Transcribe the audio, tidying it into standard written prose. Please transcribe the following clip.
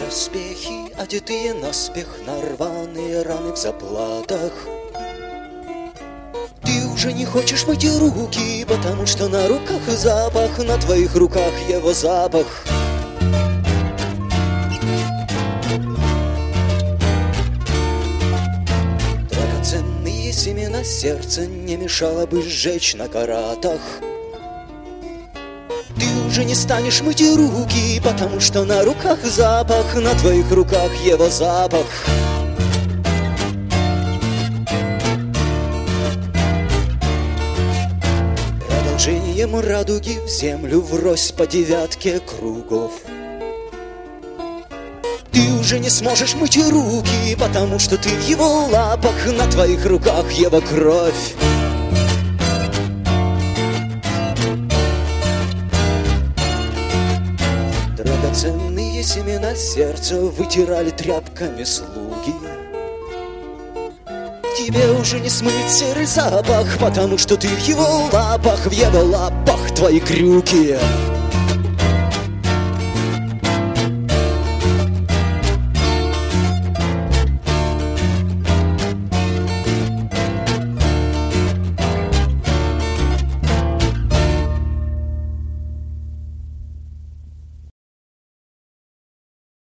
доспехи, одетые наспех на рваные раны в заплатах. Ты уже не хочешь мыть руки, потому что на руках запах, на твоих руках его запах. Драгоценные семена сердца не мешало бы сжечь на каратах. Ты уже не станешь мыть руки, потому что на руках запах, на твоих руках его запах. Продолжением радуги в землю врозь по девятке кругов. Ты уже не сможешь мыть руки, потому что ты в его лапах, на твоих руках его кровь. Драгоценные семена сердца вытирали тряпками слуги. Тебе уже не смыть серый запах, потому что ты в его лапах твои крюки.